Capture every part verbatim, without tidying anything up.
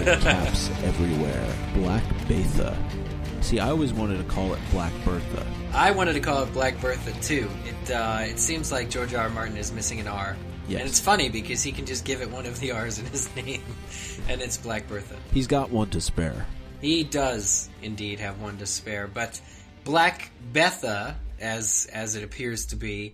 caps everywhere. Black Betha. See, I always wanted to call it Black Bertha. I wanted to call it Black Bertha, too. It uh, it seems like George R. R. Martin is missing an R. Yes. And it's funny because he can just give it one of the R's in his name, and it's Black Bertha. He's got one to spare. He does indeed have one to spare, but Black Betha, as as it appears to be,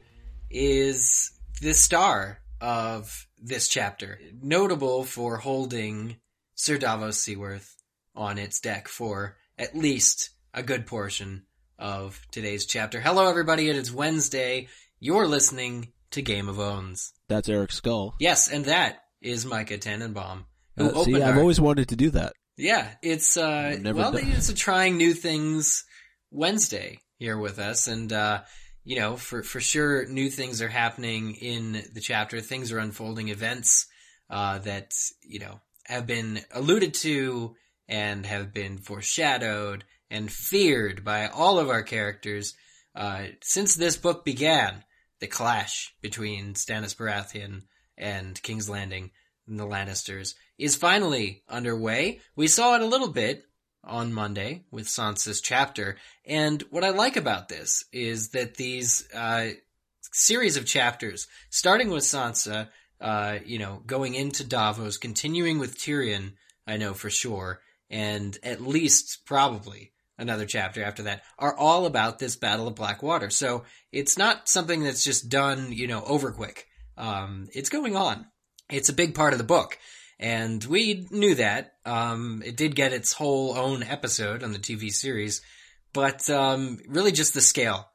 is the star of this chapter. Notable for holding Sir Davos Seaworth on its deck for at least a good portion of today's chapter. Hello everybody, it is Wednesday. You're listening to Game of Owns. That's Eric Skull. Yes, and that is Micah Tannenbaum. Who Uh, see, opened I've our- always wanted to do that. Yeah, it's, uh, never well, done- it's a trying new things Wednesday here with us, and, uh, you know, for, for sure, new things are happening in the chapter. Things are unfolding, events, uh, that, you know, have been alluded to and have been foreshadowed and feared by all of our characters, uh, since this book began. The clash between Stannis Baratheon and King's Landing and the Lannisters is finally underway. We saw it a little bit on Monday with Sansa's chapter, and what I like about this is that these uh, series of chapters, starting with Sansa, uh, you know, going into Davos, continuing with Tyrion, I know for sure, and at least probably another chapter after that, are all about this Battle of Blackwater. So it's not something that's just done, you know, over quick. Um, it's going on. It's a big part of the book. And we knew that. Um, it did get its whole own episode on the T V series, but um, really just the scale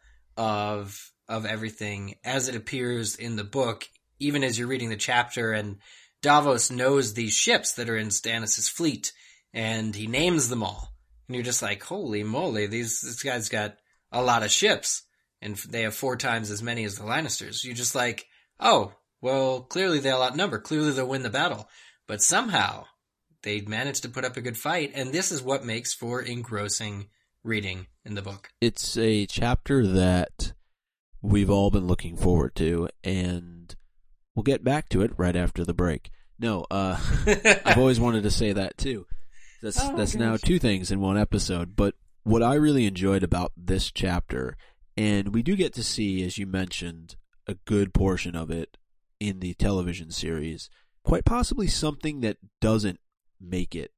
of of everything as it appears in the book, even as you're reading the chapter, and Davos knows these ships that are in Stannis' fleet, and he names them all. And you're just like, holy moly, these this guy's got a lot of ships, and they have four times as many as the Lannisters. You're just like, oh, well, clearly they'll outnumber. Clearly they'll win the battle. But somehow they managed to put up a good fight, and this is what makes for engrossing reading in the book. It's a chapter that we've all been looking forward to, and we'll get back to it right after the break. No, uh, I've always wanted to say that too. That's Oh, that's gosh. now two things in one episode. But what I really enjoyed about this chapter, and we do get to see, as you mentioned, a good portion of it in the television series, quite possibly something that doesn't make it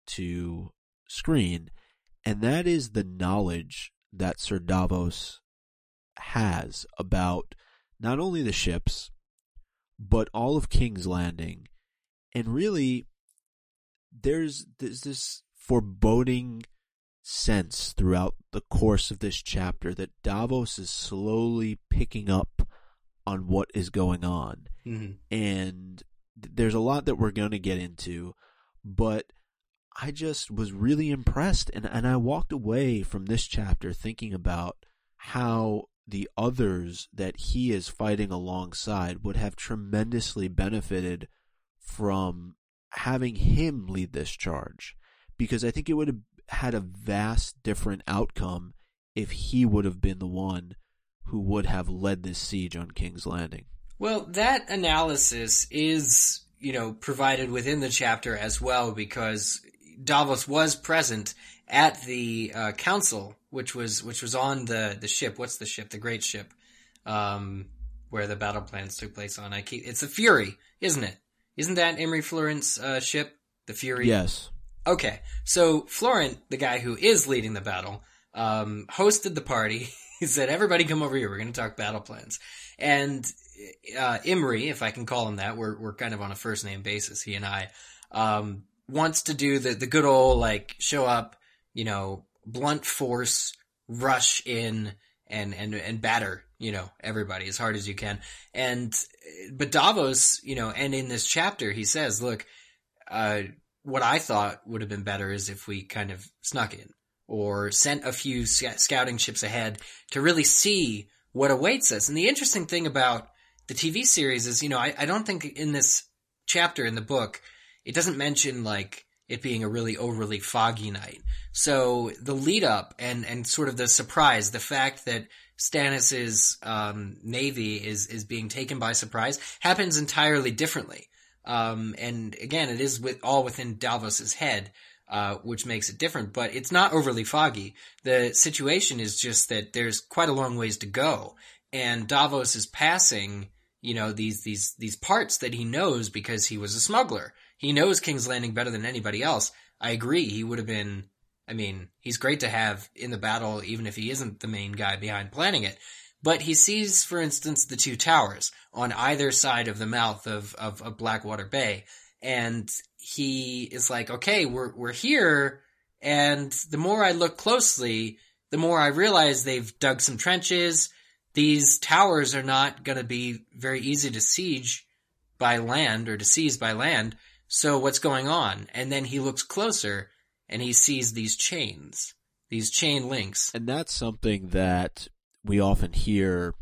to screen, and that is the knowledge that Sir Davos has about not only the ships, but all of King's Landing. And really, there's, there's this foreboding sense throughout the course of this chapter that Davos is slowly picking up on what is going on. Mm-hmm. And there's a lot that we're going to get into, but I just was really impressed, and, and I walked away from this chapter thinking about how the others that he is fighting alongside would have tremendously benefited from having him lead this charge, because I think it would have had a vast different outcome if he would have been the one who would have led this siege on King's Landing. Well, that analysis is, you know, provided within the chapter as well, because Davos was present at the uh, council, which was which was on the, the ship. What's the ship? The Great Ship, um, where the battle plans took place on. I keep it's the Fury, isn't it? Isn't that Emery Florent's uh, ship, the Fury? Yes. Okay, so Florent, the guy who is leading the battle, um, hosted the party. He said, "Everybody, come over here. We're going to talk battle plans." And uh, Imri, if I can call him that, we're we're kind of on a first name basis. He and I um, wants to do the the good old like show up, you know, blunt force, rush in and and and batter, you know, everybody as hard as you can. And but Davos, you know, and in this chapter he says, look, uh, what I thought would have been better is if we kind of snuck in or sent a few sc- scouting ships ahead to really see what awaits us. And the interesting thing about the T V series is, you know, I, I don't think in this chapter in the book, it doesn't mention like it being a really overly foggy night. So the lead up and, and sort of the surprise, the fact that Stannis's um, navy is, is being taken by surprise happens entirely differently. Um, and again, it is with all within Davos's head, uh, which makes it different, but it's not overly foggy. The situation is just that there's quite a long ways to go, and Davos is passing, you know, these, these, these parts that he knows because he was a smuggler. He knows King's Landing better than anybody else. I agree. He would have been, I mean, he's great to have in the battle, even if he isn't the main guy behind planning it. But he sees, for instance, the two towers on either side of the mouth of, of, of Blackwater Bay. And he is like, okay, we're, we're here. And the more I look closely, the more I realize they've dug some trenches. These towers are not going to be very easy to siege by land or to seize by land. So what's going on? And then he looks closer and he sees these chains, these chain links. And that's something that we often hear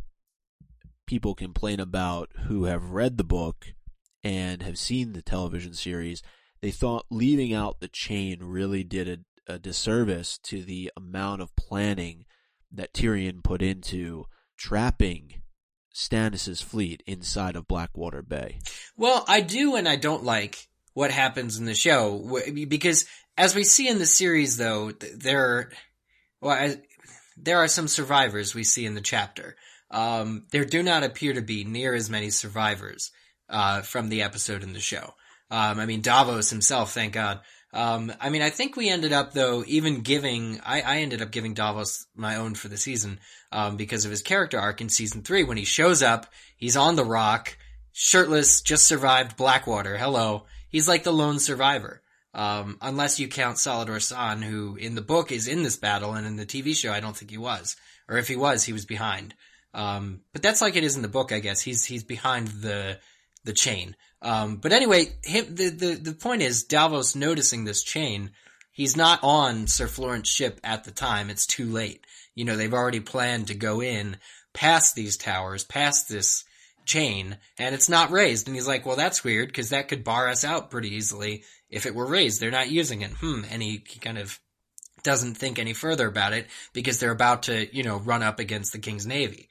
people complain about who have read the book and have seen the television series. They thought leaving out the chain really did a, a disservice to the amount of planning that Tyrion put into trapping Stannis' fleet inside of Blackwater Bay. Well, I do and I don't like what happens in the show, because as we see in the series, though, there, well, I, there are some survivors we see in the chapter. Um, there do not appear to be near as many survivors uh, from the episode in the show. Um, I mean, Davos himself, thank God. Um, I mean, I think we ended up, though, even giving, I, I ended up giving Davos my own for the season, um, because of his character arc in season three. When he shows up, he's on the rock, shirtless, just survived Blackwater. Hello. He's like the lone survivor. Um, unless you count Salador Saan, who in the book is in this battle, and in the T V show, I don't think he was. Or if he was, he was behind. Um, but that's like it is in the book, I guess. He's, he's behind the, the chain. Um, but anyway, him, the, the, the point is, Davos noticing this chain, he's not on Sir Florent's ship at the time. It's too late. You know, they've already planned to go in past these towers, past this chain, and it's not raised. And he's like, well, that's weird, because that could bar us out pretty easily if it were raised. They're not using it. Hmm. And he, he kind of doesn't think any further about it because they're about to, you know, run up against the King's Navy.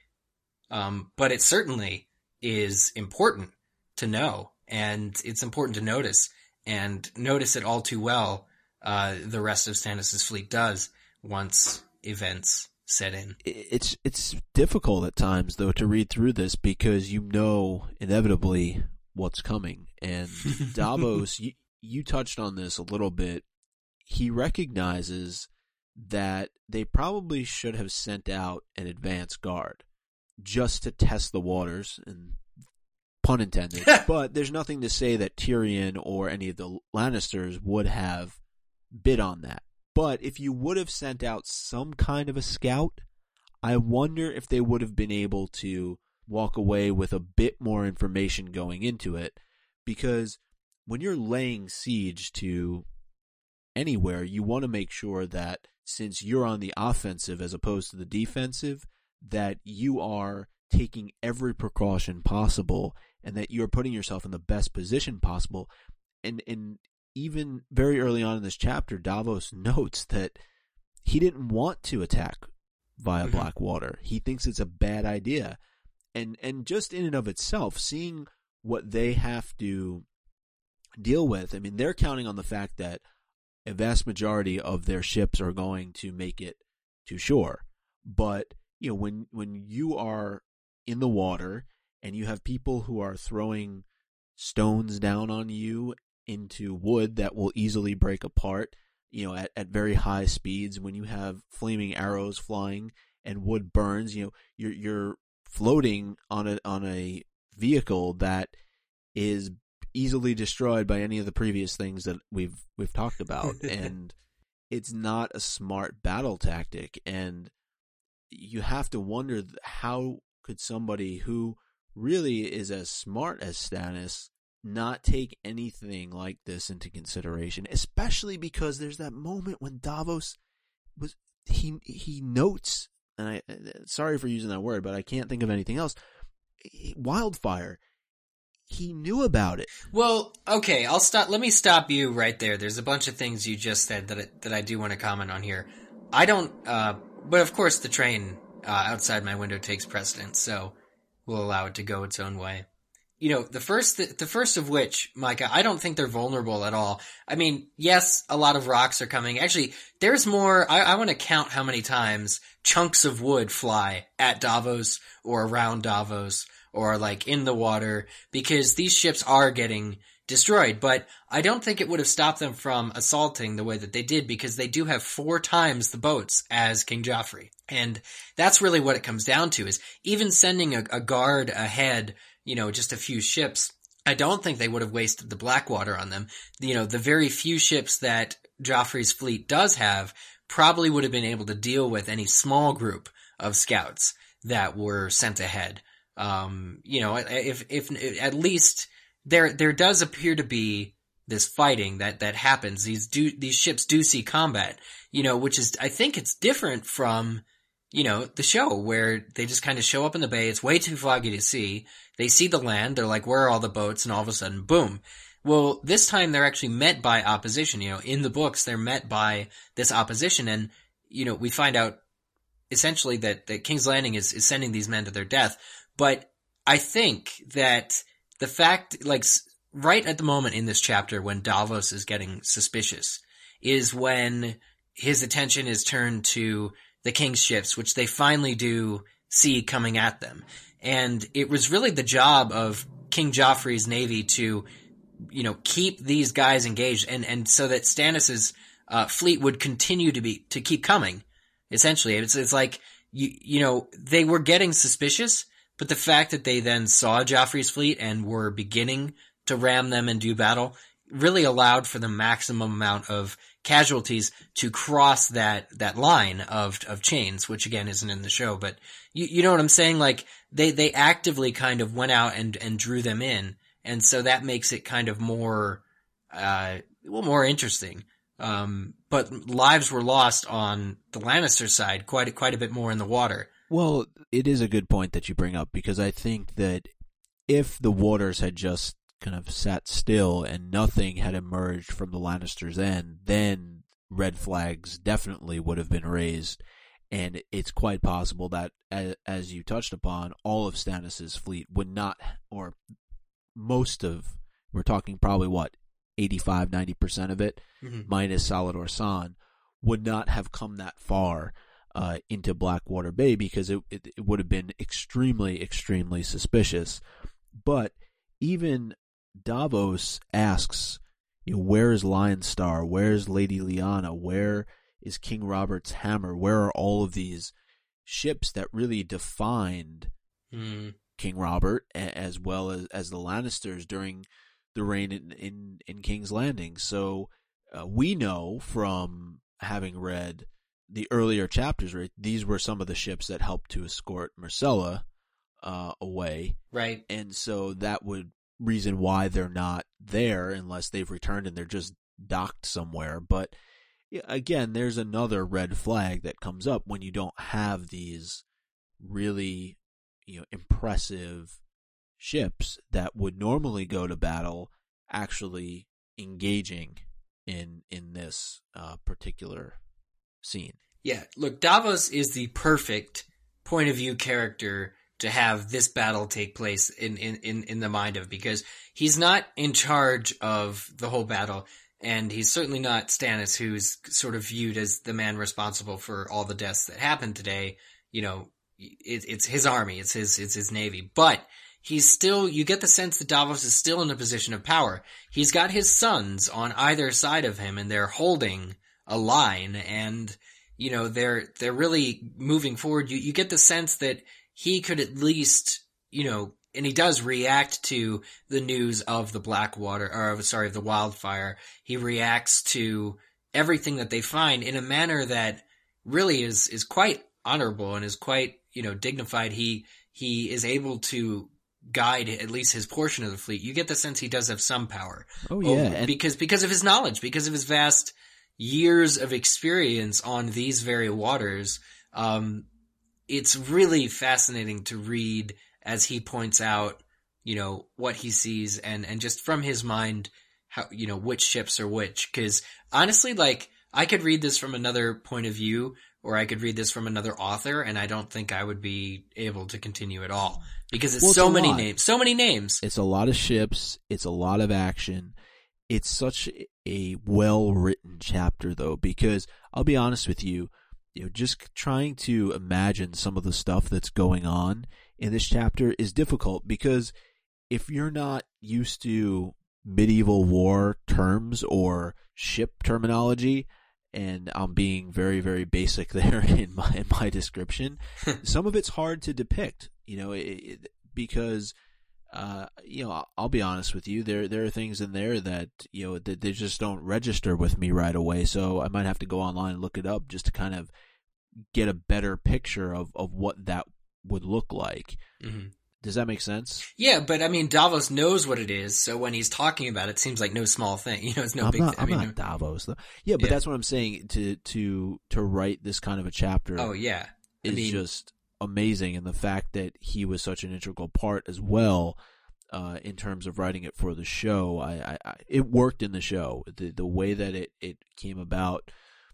Um, but it certainly is important to know, and it's important to notice, and notice it all too well. Uh, the rest of Stannis' fleet does once events set in. It's it's difficult at times, though, to read through this because you know inevitably what's coming. And Davos, you, you touched on this a little bit. He recognizes that they probably should have sent out an advance guard just to test the waters, and pun intended. But there's nothing to say that Tyrion or any of the Lannisters would have bid on that. But if you would have sent out some kind of a scout, I wonder if they would have been able to walk away with a bit more information going into it. Because when you're laying siege to anywhere, you want to make sure that since you're on the offensive as opposed to the defensive, that you are taking every precaution possible and that you're putting yourself in the best position possible. And, and even very early on in this chapter, Davos notes that he didn't want to attack via mm-hmm. Blackwater. He thinks it's a bad idea. And and just in and of itself, seeing what they have to deal with, I mean, they're counting on the fact that a vast majority of their ships are going to make it to shore. But, you know, when when you are in the water and you have people who are throwing stones down on you into wood that will easily break apart, you know, at, at very high speeds, when you have flaming arrows flying and wood burns, you know, you're you're floating on a on a vehicle that is easily destroyed by any of the previous things that we've we've talked about. And it's not a smart battle tactic, and you have to wonder how could somebody who really is as smart as Stannis not take anything like this into consideration, especially because there's that moment when Davos was he he notes, and I sorry for using that word, but I can't think of anything else. Wildfire. He knew about it. Well, okay, I'll stop. Let me stop you right there. There's a bunch of things you just said that I, that I do want to comment on here. I don't, uh, but of course the train uh, outside my window takes precedence, so we'll allow it to go its own way. you know, the first, the first of which, Micah, I don't think they're vulnerable at all. I mean, yes, a lot of rocks are coming. Actually, there's more, I, I want to count how many times chunks of wood fly at Davos or around Davos or like in the water, because these ships are getting destroyed. But I don't think it would have stopped them from assaulting the way that they did, because they do have four times the boats as King Joffrey. And that's really what it comes down to, is even sending a, a guard ahead, you know, just a few ships, I don't think they would have wasted the Blackwater on them. You know, the very few ships that Joffrey's fleet does have probably would have been able to deal with any small group of scouts that were sent ahead. Um, you know, if, if, if at least there, there does appear to be this fighting that, that happens. These do, these ships do see combat, you know, which is, I think it's different from, you know, the show where they just kind of show up in the bay. It's way too foggy to see. They see the land. They're like, where are all the boats? And all of a sudden, boom. Well, this time they're actually met by opposition. You know, in the books, they're met by this opposition. And, you know, we find out essentially that, that King's Landing is, is sending these men to their death. But I think that the fact, like, right at the moment in this chapter when Davos is getting suspicious is when his attention is turned to the king's ships, which they finally do see coming at them. And it was really the job of King Joffrey's navy to, you know, keep these guys engaged, and, and so that Stannis's uh, fleet would continue to be, to keep coming. Essentially, it's, it's like, you, you know, they were getting suspicious, but the fact that they then saw Joffrey's fleet and were beginning to ram them and do battle really allowed for the maximum amount of casualties to cross that, that line of, of chains, which again isn't in the show, but you, you know what I'm saying? Like, they, they actively kind of went out and, and drew them in. And so that makes it kind of more, uh, well, more interesting. Um, but lives were lost on the Lannister side, quite, a, quite a bit more in the water. Well, it is a good point that you bring up, because I think that if the waters had just kind of sat still and nothing had emerged from the Lannisters' end, then red flags definitely would have been raised. And it's quite possible that, as, as you touched upon, all of Stannis' fleet would not, or most of, we're talking probably what, eighty-five, ninety percent of it, mm-hmm. minus Salladhor Saan, would not have come that far uh, into Blackwater Bay, because it, it, it would have been extremely, extremely suspicious. But even Davos asks, you know, where is Lionstar? Where is Lady Lyanna? Where is King Robert's hammer? Where are all of these ships that really defined mm. King Robert, as well as, as the Lannisters during the reign in, in, in King's Landing? So uh, we know from having read the earlier chapters, right, these were some of the ships that helped to escort Myrcella uh, away. Right. And so that would reason why they're not there, unless they've returned and they're just docked somewhere. But again, there's another red flag that comes up when you don't have these really, you know, impressive ships that would normally go to battle actually engaging in in this uh, particular scene. Yeah, look, Davos is the perfect point of view character to have this battle take place in, in, in, in the mind of, because he's not in charge of the whole battle, and he's certainly not Stannis, who's sort of viewed as the man responsible for all the deaths that happened today. You know, it, it's his army, it's his, it's his navy, but he's still, you get the sense that Davos is still in a position of power. He's got his sons on either side of him, and they're holding a line, and, you know, they're, they're really moving forward. You, you get the sense that he could at least, you know, and he does react to the news of the Blackwater, or sorry, of the wildfire. He reacts to everything that they find in a manner that really is, is quite honorable and is quite, you know, dignified. He, he is able to guide at least his portion of the fleet. You get the sense he does have some power. Oh yeah. Over, because, because of his knowledge, because of his vast years of experience on these very waters. Um, It's really fascinating to read as he points out, you know, what he sees, and, and just from his mind, how, you know, which ships are which. Cause honestly, like, I could read this from another point of view, or I could read this from another author, and I don't think I would be able to continue at all because it's Well, it's so a many lot. names, so many names. It's a lot of ships. It's a lot of action. It's such a well-written chapter, though, because I'll be honest with you, you know, just trying to imagine some of the stuff that's going on in this chapter is difficult because if you're not used to medieval war terms or ship terminology, and I'm being very, very basic there in my in my description, some of it's hard to depict, you know, it, it, because, uh, you know, I'll be honest with you, there there are things in there that, you know, that they just don't register with me right away, so I might have to go online and look it up just to kind of get a better picture of, of what that would look like. Mm-hmm. Does that make sense? Yeah, but I mean, Davos knows what it is, so when he's talking about it, it seems like no small thing. You know, it's no I'm big not, thing. I'm I mean, not no, Davos, though. Yeah, but Yeah. that's what I'm saying. To to to write this kind of a chapter oh yeah, I is mean, just amazing, and the fact that he was such an integral part as well, uh, in terms of writing it for the show, I, I, I it worked in the show. The the way that it, it came about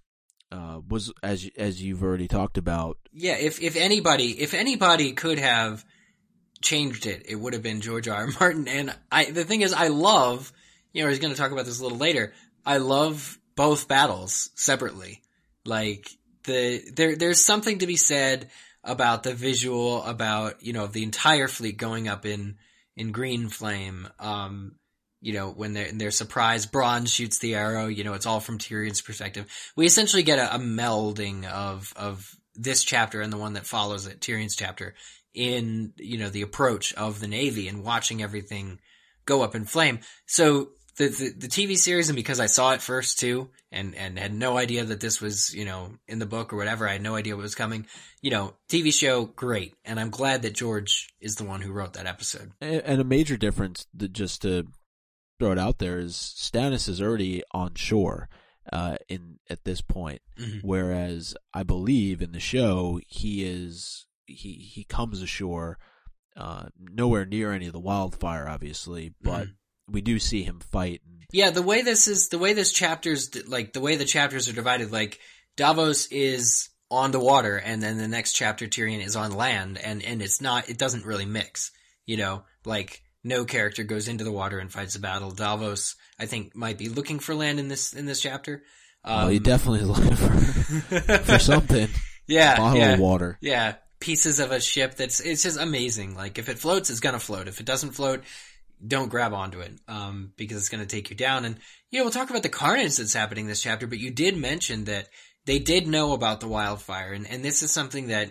uh, was as as you've already talked about. yeah. If if anybody, if anybody could have changed it, it would have been George R. R. Martin. And I, the thing is, I love, you know, he's going to talk about this a little later. I love both battles separately. Like the, there, there's something to be said about the visual, about, you know, the entire fleet going up in, in green flame. Um, you know, when they're, they're surprised, Bronn shoots the arrow, you know, it's all from Tyrion's perspective. We essentially get a, a melding of, of this chapter and the one that follows it, Tyrion's chapter, in, you know, the approach of the Navy and watching everything go up in flame. So the, the, the T V series, and because I saw it first too, and, and had no idea that this was, you know, in the book or whatever, I had no idea what was coming, you know, T V show, great. And I'm glad that George is the one who wrote that episode. And, and a major difference, that just to throw it out there, is Stannis is already on shore uh, in at this point, Mm-hmm. whereas I believe in the show he is he he comes ashore, uh, nowhere near any of the wildfire, obviously, but mm-hmm. we do see him fight. Yeah, the way this is, the way this chapters, like the way the chapters are divided, like Davos is on the water, and then the next chapter Tyrion is on land, and and it's not, it doesn't really mix, you know, like no character goes into the water and fights a battle. Davos, I think, might be looking for land in this in this chapter. Um, well, he definitely is looking for for something. Yeah, a bottle yeah, of water. Yeah, pieces of a ship that's, it's just amazing. Like if it floats, it's gonna float. If it doesn't float, don't grab onto it, um, because it's gonna take you down. And you know, we'll talk about the carnage that's happening this chapter, but you did mention that they did know about the wildfire, and and this is something that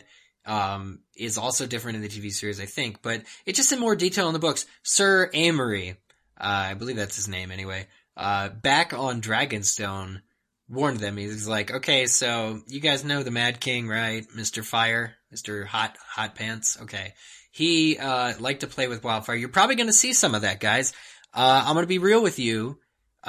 um is also different in the T V series, I think, but it's just in more detail in the books. Sir Amory, uh, I believe that's his name anyway, uh, back on Dragonstone, warned them. He's like, okay, so you guys know the Mad King, right? Mister Fire, Mister Hot, Hot Pants. Okay. He, uh, liked to play with wildfire. You're probably going to see some of that, guys. Uh, I'm going to be real with you.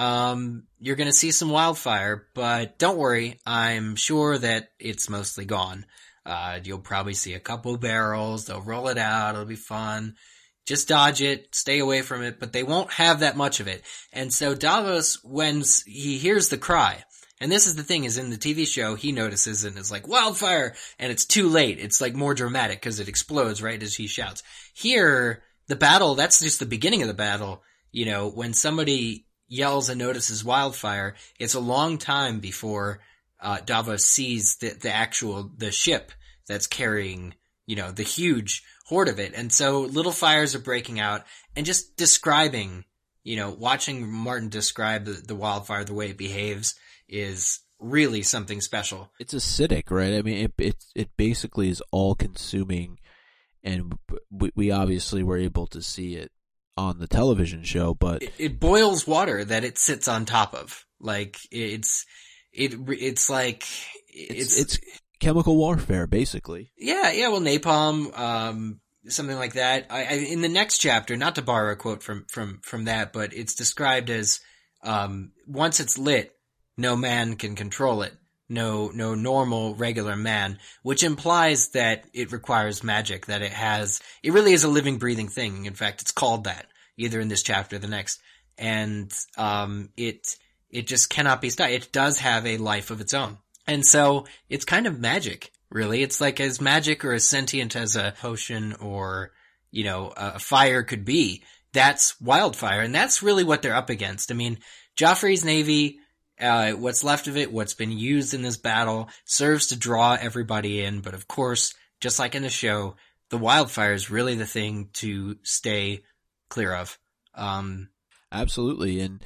Um, you're going to see some wildfire, but don't worry. I'm sure that it's mostly gone. Uh, you'll probably see a couple barrels. They'll roll it out. It'll be fun. Just dodge it, stay away from it, but they won't have that much of it. And so Davos, when he hears the cry, and this is the thing, is in the T V show, he notices and is like, wildfire! And it's too late. It's like more dramatic because it explodes right as he shouts. Here, the battle, that's just the beginning of the battle. You know, when somebody yells and notices wildfire, it's a long time before uh, Davos sees the, the actual, the ship that's carrying, you know, the huge horde of it. And so little fires are breaking out, and just describing, you know, watching Martin describe the, the wildfire, the way it behaves, is really something special. It's acidic, right? I mean, it it, it basically is all consuming, and we, we obviously were able to see it on the television show, but it, it boils water that it sits on top of. Like it's it it's like it's it's, it's chemical warfare, basically. Yeah, yeah. Well, napalm, um, something like that. I, I in the next chapter, not to borrow a quote from from from that, but it's described as um, once it's lit, no man can control it. No, no normal, regular man, which implies that it requires magic, that it has, it really is a living, breathing thing. In fact, it's called that, either in this chapter or the next. And, um, it, It just cannot be stopped. It does have a life of its own. And so it's kind of magic, really. It's like as magic or as sentient as a potion or, you know, a fire could be. That's wildfire. And that's really what they're up against. I mean, Joffrey's navy, uh, what's left of it, what's been used in this battle, serves to draw everybody in. But of course, just like in the show, the wildfire is really the thing to stay clear of. Um, Absolutely. And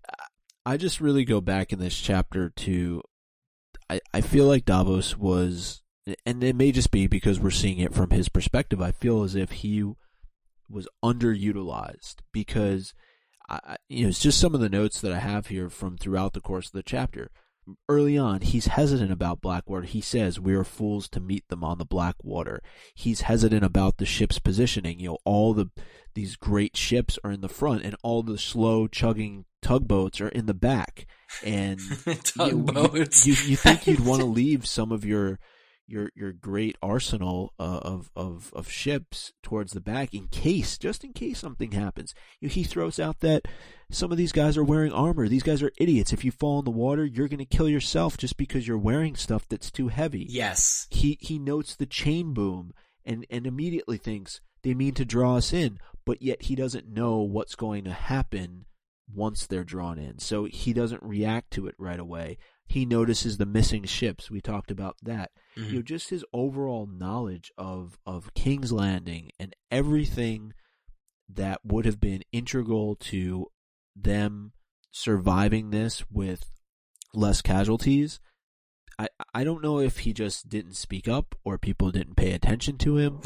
I just really go back in this chapter to, I, I feel like Davos was, and it may just be because we're seeing it from his perspective, I feel as if he was underutilized because, I, you know, it's just some of the notes that I have here from throughout the course of the chapter. Early on, he's hesitant about Blackwater. He says, we are fools to meet them on the Blackwater. He's hesitant about the ship's positioning. You know, all the these great ships are in the front and all the slow chugging tugboats are in the back. And tugboats. You, you, you think you'd want to leave some of your your your great arsenal uh, of of of ships towards the back in case, just in case something happens. You know, he throws out that some of these guys are wearing armor. These guys are idiots. If you fall in the water, you're going to kill yourself just because you're wearing stuff that's too heavy. Yes. He he notes the chain boom and and immediately thinks they mean to draw us in, but yet he doesn't know what's going to happen once they're drawn in. So he doesn't react to it right away. He notices the missing ships. We talked about that. Mm-hmm. You know, just his overall knowledge of, of King's Landing and everything that would have been integral to them surviving this with less casualties. I, I don't know if he just didn't speak up or people didn't pay attention to him.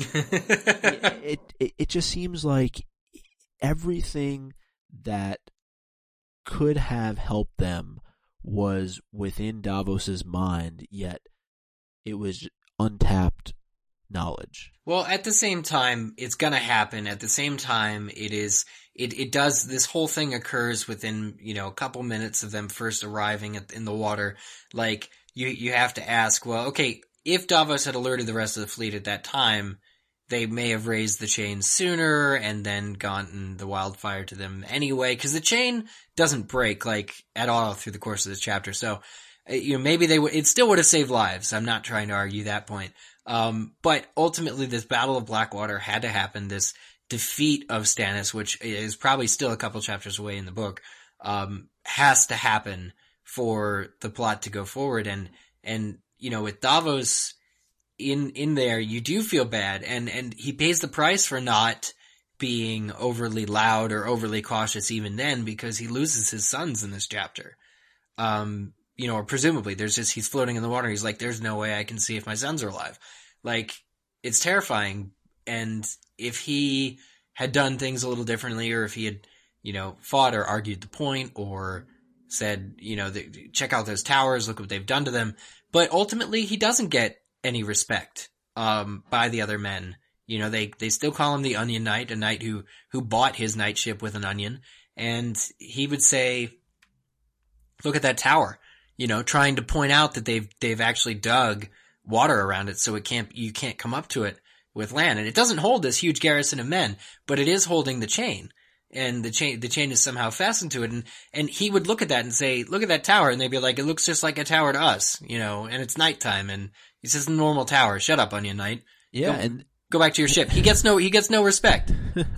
it, it it just seems like everything that could have helped them was within Davos's mind, yet it was untapped knowledge. Well, at the same time, it's gonna happen. At the same time, it is, it, it does, this whole thing occurs within, you know, a couple minutes of them first arriving at, in the water. Like, you, you have to ask, well, okay, if Davos had alerted the rest of the fleet at that time, they may have raised the chain sooner and then gotten the wildfire to them anyway, because the chain doesn't break, like, at all through the course of this chapter. So, you know, maybe they would, it still would have saved lives. I'm not trying to argue that point. Um, but ultimately this Battle of Blackwater had to happen. This defeat of Stannis, which is probably still a couple chapters away in the book, um, has to happen for the plot to go forward. And, and, you know, with Davos in, in there, you do feel bad. And, and he pays the price for not being overly loud or overly cautious even then, because he loses his sons in this chapter. Um, you know, or presumably there's just, he's floating in the water. He's like, there's no way I can see if my sons are alive. Like, it's terrifying. And if he had done things a little differently, or if he had, you know, fought or argued the point or said, you know, the, check out those towers, look what they've done to them. But ultimately he doesn't get any respect, um, by the other men. You know, they, they still call him the Onion Knight, a knight who, who bought his knightship with an onion. And he would say, look at that tower, you know, trying to point out that they've, they've actually dug water around it so it can't, you can't come up to it with land. And it doesn't hold this huge garrison of men, but it is holding the chain. And the chain, the chain is somehow fastened to it. And, and he would look at that and say, look at that tower. And they'd be like, it looks just like a tower to us, you know, and it's nighttime. And he says, a normal tower. Shut up, Onion Knight. Yeah. Go, and go back to your ship. He gets no, he gets no respect.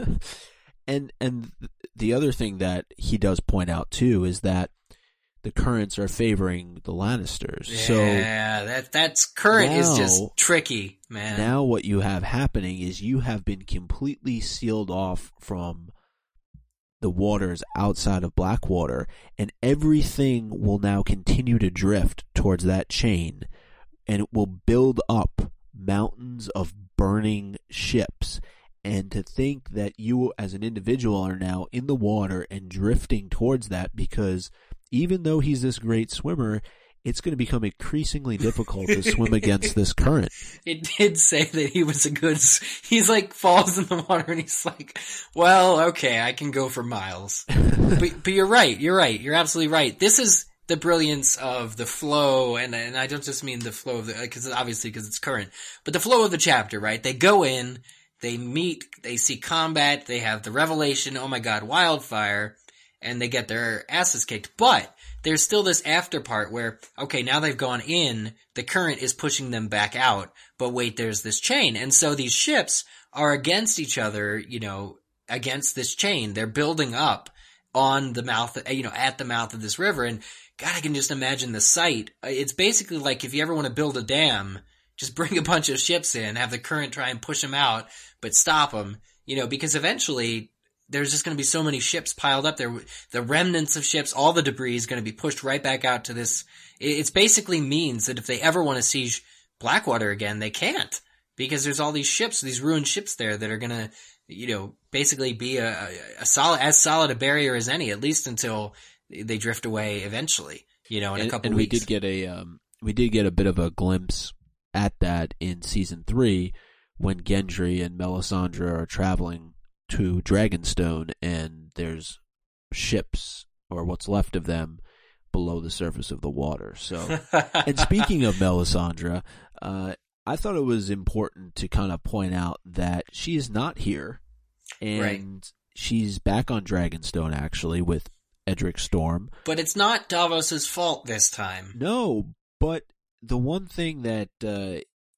and, and the other thing that he does point out too is that the currents are favoring the Lannisters. Yeah, so that that's current now, is just tricky, man. Now what you have happening is you have been completely sealed off from the waters outside of Blackwater, and everything will now continue to drift towards that chain, and it will build up mountains of burning ships. And to think that you as an individual are now in the water and drifting towards that, because even though he's this great swimmer, it's going to become increasingly difficult to swim against this current. It did say that he was a good, he's like falls in the water and he's like, well, okay, I can go for miles. but, but you're right, you're right, you're absolutely right. This is the brilliance of the flow, and and I don't just mean the flow of the, because obviously because it's current, but the flow of the chapter, right? They go in, they meet, they see combat, they have the revelation, oh my god, wildfire. and they get their asses kicked. But there's still this after part where, okay, now they've gone in, the current is pushing them back out, but wait, there's this chain. And so these ships are against each other, you know, against this chain. They're building up on the mouth, you know, at the mouth of this river. And God, I can just imagine the sight. It's basically like if you ever want to build a dam, just bring a bunch of ships in, have the current try and push them out, but stop them, you know, because eventually there's just going to be so many ships piled up there. The remnants of ships, all the debris is going to be pushed right back out to this. It's basically means that if they ever want to siege Blackwater again, they can't, because there's all these ships, these ruined ships there that are going to, you know, basically be a, a, a solid, as solid a barrier as any, at least until they drift away eventually, you know, in and, a couple and weeks. we did get a, um, we did get a bit of a glimpse at that in season three when Gendry and Melisandre are traveling to Dragonstone, and there's ships, or what's left of them, below the surface of the water. So, and speaking of Melisandre, uh, I thought it was important to kind of point out that she is not here, and right. she's back on Dragonstone actually with Edric Storm. But it's not Davos's fault this time. No, but the one thing that uh,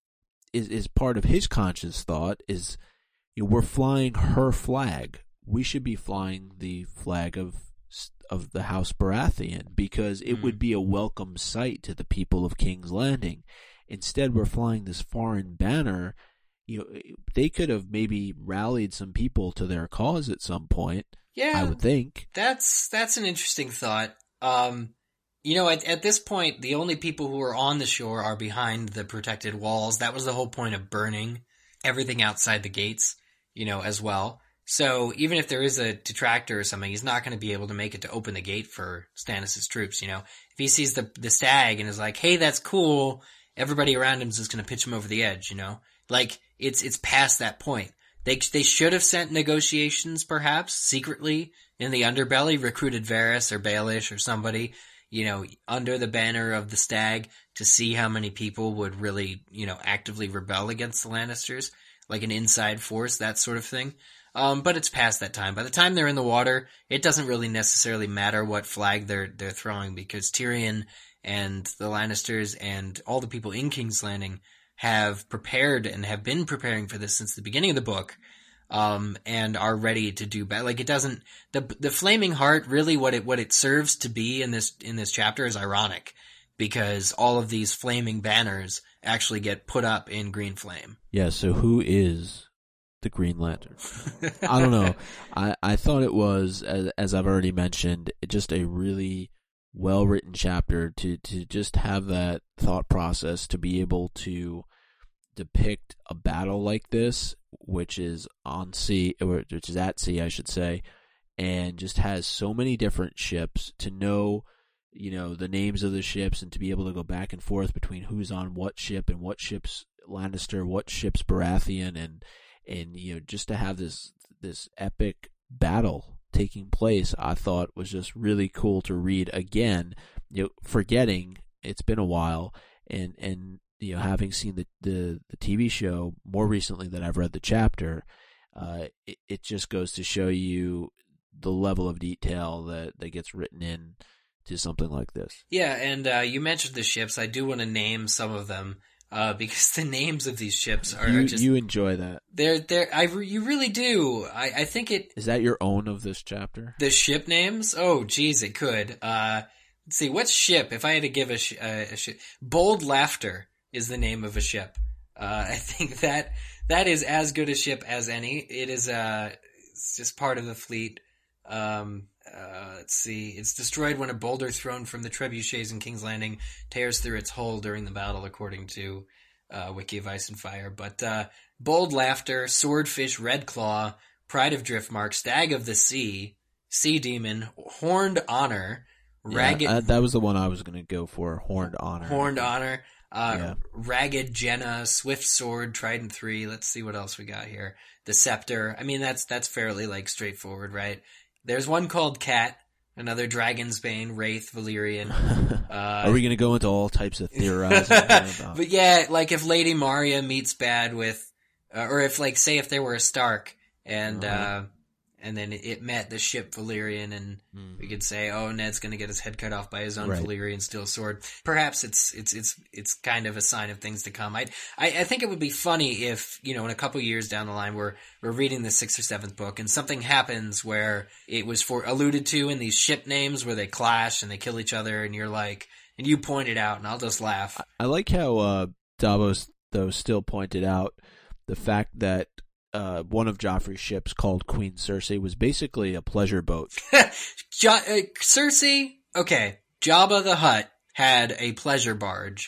is is part of his conscious thought is, you know, we're flying her flag. We should be flying the flag of of the House Baratheon, because it mm. would be a welcome sight to the people of King's Landing. Instead, we're flying this foreign banner. You know, they could have maybe rallied some people to their cause at some point. Yeah, I would think that's that's an interesting thought. Um, you know, at at this point, the only people who are on the shore are behind the protected walls. That was the whole point of burning everything outside the gates, you know, as well. So even if there is a detractor or something, he's not going to be able to make it to open the gate for Stannis' troops, you know. If he sees the the stag and is like, hey, that's cool, everybody around him is just going to pitch him over the edge, you know. Like, it's it's past that point. They they should have sent negotiations, perhaps, secretly, in the underbelly, recruited Varys or Baelish or somebody, you know, under the banner of the stag, to see how many people would really, you know, actively rebel against the Lannisters, like an inside force, that sort of thing. Um, but it's past that time. By the time they're in the water, it doesn't really necessarily matter what flag they're they're throwing, because Tyrion and the Lannisters and all the people in King's Landing have prepared and have been preparing for this since the beginning of the book, um, and are ready to do battle. Like, it doesn't, the the Flaming Heart, really what it what it serves to be in this in this chapter is ironic, because all of these flaming banners actually get put up in green flame. Yeah. So who is the Green Lantern? I don't know. I, I thought it was, as, as I've already mentioned, just a really well-written chapter to, to just have that thought process, to be able to depict a battle like this, which is on sea, or which is at sea, I should say, and just has so many different ships, to know, you know, the names of the ships, and to be able to go back and forth between who's on what ship and what ship's Lannister, what ship's Baratheon, and And, you know, just to have this this epic battle taking place, I thought was just really cool to read again, you know, forgetting it's been a while, and, and you know, having seen the, the, the T V show more recently than I've read the chapter, uh, it, it just goes to show you the level of detail that, that gets written in to something like this. Yeah, and uh, you mentioned the ships. I do want to name some of them. Uh, because the names of these ships are, you, are just... You enjoy that. They're, they're, I, you really do. I, I think it... Is that your own of this chapter? The ship names? Oh, geez, it could. Uh, let's see, what's ship? If I had to give a, sh- uh, a ship... Bold Laughter is the name of a ship. Uh, I think that, that is as good a ship as any. It is, uh, it's just part of the fleet. Um... Uh, let's see. It's destroyed when a boulder thrown from the trebuchets in King's Landing tears through its hull during the battle, according to uh, Wiki of Ice and Fire. But uh, Bold Laughter, Swordfish, Red Claw, Pride of Driftmark, Stag of the Sea, Sea Demon, Horned Honor, Ragged... Yeah, uh, that was the one I was going to go for, Horned Honor. Horned Honor, uh, yeah. Ragged Jenna, Swift Sword, Trident three. Let's see what else we got here. The Scepter. I mean, that's that's fairly, like, straightforward, right? There's one called Cat, another Dragon's Bane, Wraith, Valyrian. Uh, Are we going to go into all types of theorizing? about? But yeah, like if Lady Marya meets bad with, uh, or if, like, say if there were a Stark, and, uh, and then it met the ship Valyrian, and Mm. we could say, oh, Ned's going to get his head cut off by his own Right. Valyrian steel sword. Perhaps it's it's it's it's kind of a sign of things to come. I I, I think it would be funny if, you know, in a couple years down the line, we're we're reading the sixth or seventh book, and something happens where it was for alluded to in these ship names where they clash and they kill each other, and you're like, and you point it out, and I'll just laugh. I like how uh, Davos, though, still pointed out the fact that uh, one of Joffrey's ships, called Queen Cersei, was basically a pleasure boat. jo- uh, Cersei, okay, Jabba the Hutt had a pleasure barge,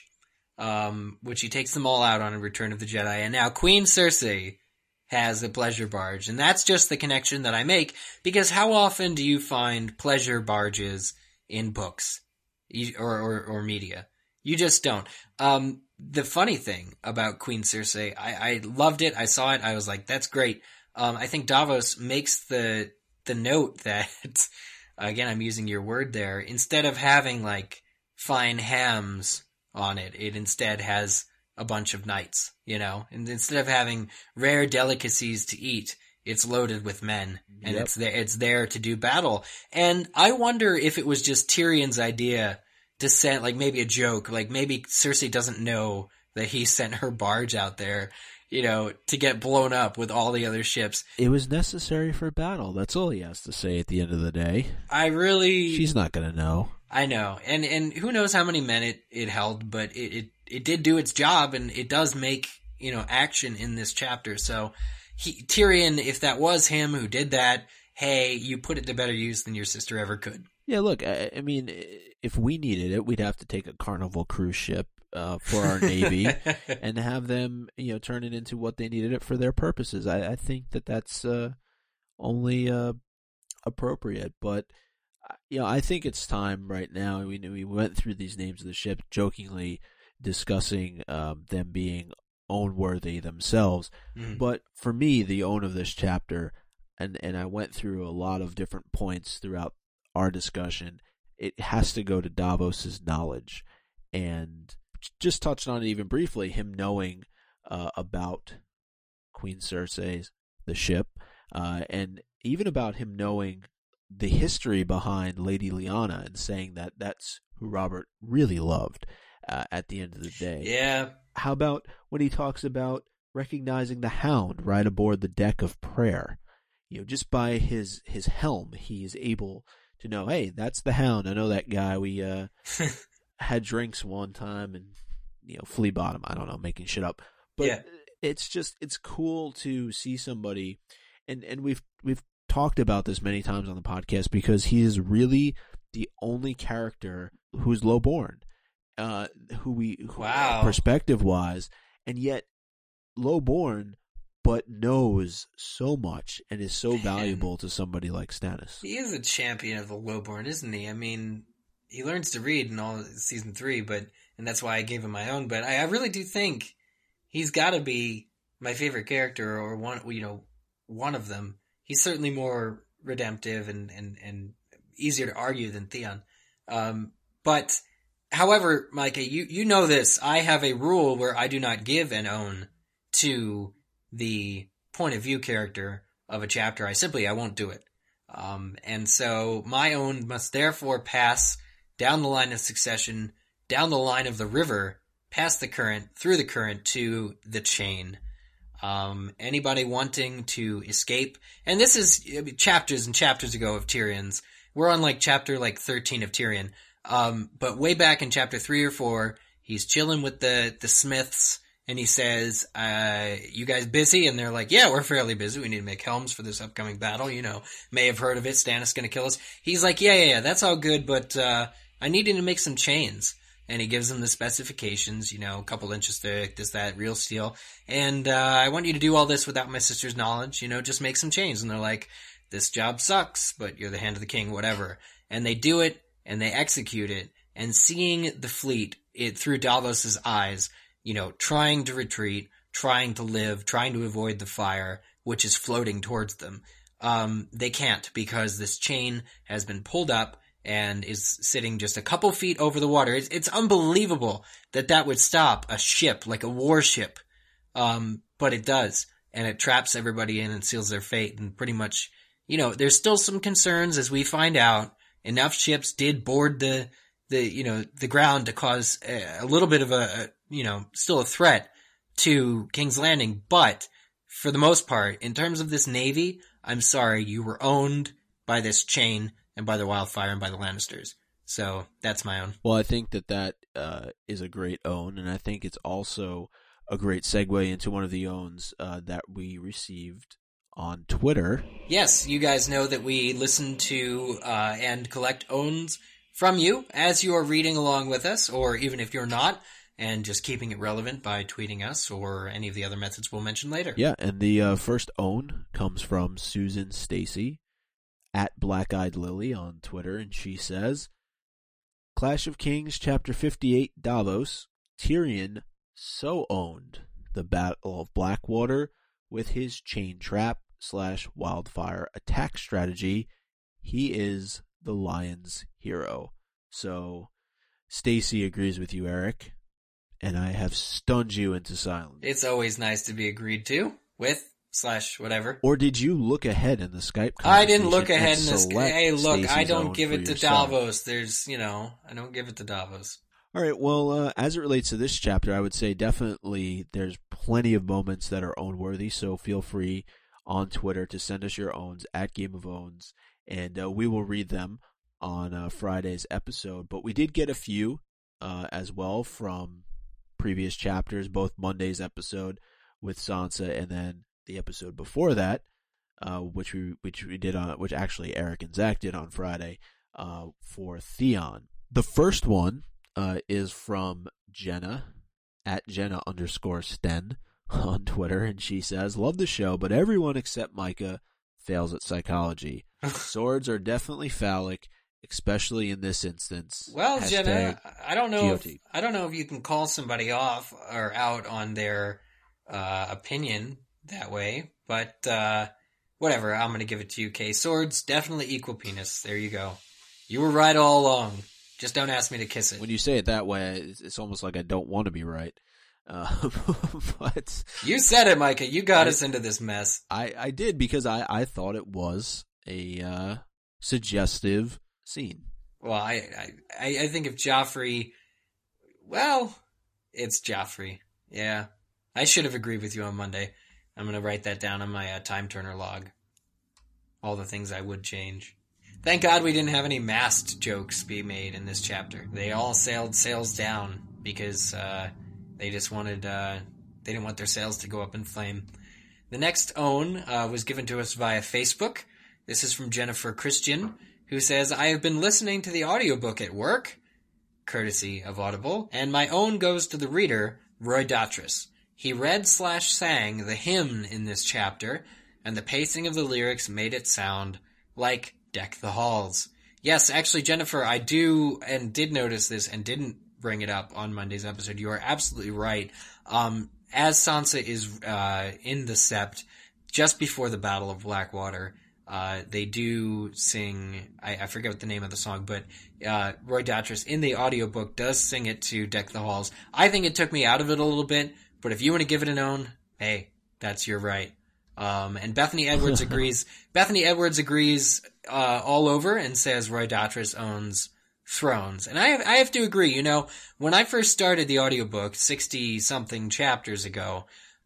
um, which he takes them all out on in Return of the Jedi, and now Queen Cersei has a pleasure barge, and that's just the connection that I make, because how often do you find pleasure barges in books You- or, or, or media? You just don't. Um, the funny thing about Queen Cersei, I, I loved it. I saw it. I was like, that's great. Um, I think Davos makes the, the note that, again, I'm using your word there, instead of having like fine hams on it, it instead has a bunch of knights, you know, and instead of having rare delicacies to eat, it's loaded with men, and Yep. it's there, it's there to do battle. And I wonder if it was just Tyrion's idea to send, like, maybe a joke, like maybe Cersei doesn't know that he sent her barge out there, you know, to get blown up with all the other ships. It was necessary for battle. That's all he has to say at the end of the day. I really, She's not going to know. I know, and and who knows how many men it, it held, but it, it it did do its job, and it does make, you know, action in this chapter. So he, Tyrion, if that was him who did that, hey, you put it to better use than your sister ever could. Yeah, look, I, I mean, if we needed it, we'd have to take a Carnival cruise ship uh, for our Navy and have them, you know, turn it into what they needed it for their purposes. I, I think that that's uh, only uh, appropriate. But, you know, I think it's time right now. We we went through these names of the ships, jokingly discussing um, them being own-worthy themselves. Mm. But for me, the own of this chapter, and, and I went through a lot of different points throughout our discussion, it has to go to Davos's knowledge, and just touched on it even briefly, him knowing uh, about Queen Cersei's, the ship, uh, and even about him knowing the history behind Lady Lyanna and saying that that's who Robert really loved uh, at the end of the day. Yeah. How about when he talks about recognizing the Hound right aboard the deck of Prayer? You know, just by his, his helm, he is able to know, hey, that's the Hound. I know that guy. We uh, had drinks one time and, you know, flea bottom. I don't know, making shit up. But Yeah. it's just, it's cool to see somebody, and, and we've we've talked about this many times on the podcast, because he is really the only character who's low-born, uh, who we, who, Wow. perspective-wise, and yet low-born, but knows so much and is so Man. valuable to somebody like Stannis. He is a champion of the lowborn, isn't he? I mean, he learns to read in all season three, but and that's why I gave him my own. But I, I really do think he's got to be my favorite character, or one, you know, one of them. He's certainly more redemptive and and and easier to argue than Theon. Um, but however, Micah, you you know this. I have a rule where I do not give an own to the point of view character of a chapter. I simply, I won't do it. Um, and so my own must therefore pass down the line of succession, down the line of the river, past the current, through the current to the chain. Um, anybody wanting to escape, and this is I mean, chapters and chapters ago of Tyrion's. We're on like chapter like thirteen of Tyrion. Um, but way back in chapter three or four, he's chilling with the, the Smiths, and he says, uh, you guys busy? And they're like, yeah, we're fairly busy. We need to make helms for this upcoming battle. You know, may have heard of it. Stannis gonna kill us. He's like, yeah, yeah, yeah, that's all good, but, uh, I need him to make some chains. And he gives them the specifications, you know, a couple inches thick, this, that, real steel. And, uh, I want you to do all this without my sister's knowledge, you know, just make some chains. And they're like, this job sucks, but you're the hand of the king, whatever. And they do it, and they execute it. And seeing the fleet, it through Davos's eyes, you know, trying to retreat, trying to live, trying to avoid the fire, which is floating towards them. Um, they can't, because this chain has been pulled up and is sitting just a couple feet over the water. It's, it's unbelievable that that would stop a ship, like a warship. Um, but it does. And it traps everybody in and seals their fate and pretty much you know, there's still some concerns as we find out. Enough ships did board the, the, you know, the ground to cause a, a little bit of a, a, you know, still a threat to King's Landing. But for the most part, in terms of this Navy, I'm sorry, you were owned by this chain and by the Wildfire and by the Lannisters. So that's my own. Well, I think that that uh, is a great own, and I think it's also a great segue into one of the owns uh, that we received on Twitter. Yes, you guys know that we listen to uh, and collect owns from you as you are reading along with us, or even if you're not, and just keeping it relevant by tweeting us or any of the other methods we'll mention later. Yeah, and the uh, first own comes from Susan Stacy at Black Eyed Lily on Twitter, and she says, Clash of Kings, Chapter fifty-eight, Davos, Tyrion so owned the Battle of Blackwater with his chain trap slash wildfire attack strategy. He is the Lion's hero. So Stacy agrees with you, Eric, and I have stunned you into silence. It's always nice to be agreed to with slash whatever. Or did you look ahead in the Skype conversation? I didn't look ahead in the Skype. Hey, look, Stacey's I don't own give it to yourself. Davos. There's, you know, I don't give it to Davos. All right, well, uh, as it relates to this chapter, I would say definitely there's plenty of moments that are own-worthy, so feel free on Twitter to send us your owns at Game of Owns, and uh, we will read them on uh, Friday's episode. But we did get a few uh, as well from previous chapters, both Monday's episode with Sansa and then the episode before that, uh, which we which we did on which actually Eric and Zach did on Friday uh, for Theon. The first one uh, is from Jenna at Jenna underscore Sten on Twitter, and she says, "Love the show, but everyone except Micah fails at psychology. Swords are definitely phallic, especially in this instance." Well, Hashtag Jenna, I don't know if, G O T. I don't know if you can call somebody off or out on their uh, opinion that way, but uh, whatever. I'm going to give it to you, Kay. Swords definitely equal penis. There you go. You were right all along. Just don't ask me to kiss it. When you say it that way, it's, it's almost like I don't want to be right. Uh, but You said it, Micah. You got I, us into this mess. I, I did because I, I thought it was a uh, suggestive scene. Well, I, I I think if Joffrey, well, it's Joffrey. Yeah, I should have agreed with you on Monday. I'm going to write that down on my uh, time turner log. All the things I would change. Thank God we didn't have any mast jokes be made in this chapter. They all sailed sails down because uh, they just wanted, uh, they didn't want their sails to go up in flame. The next own uh, was given to us via Facebook. This is from Jennifer Christian, who says, I have been listening to the audiobook at work, courtesy of Audible, and my own goes to the reader, Roy Dotress. He read slash sang the hymn in this chapter, and the pacing of the lyrics made it sound like Deck the Halls. Yes, actually, Jennifer, I do and did notice this and didn't bring it up on Monday's episode. You are absolutely right. Um, as Sansa is uh, in the Sept, just before the Battle of Blackwater, uh, they do sing, I, I forget what the name of the song, but uh, Roy Dotress in the audiobook does sing it to Deck the Halls. I think it took me out of it a little bit, but if you want to give it an own, hey, that's your right. Um, and Bethany Edwards agrees. Bethany Edwards agrees uh, all over and says Roy Dotress owns Thrones. And I have, I have to agree. You know, when I first started the audiobook sixty-something chapters ago,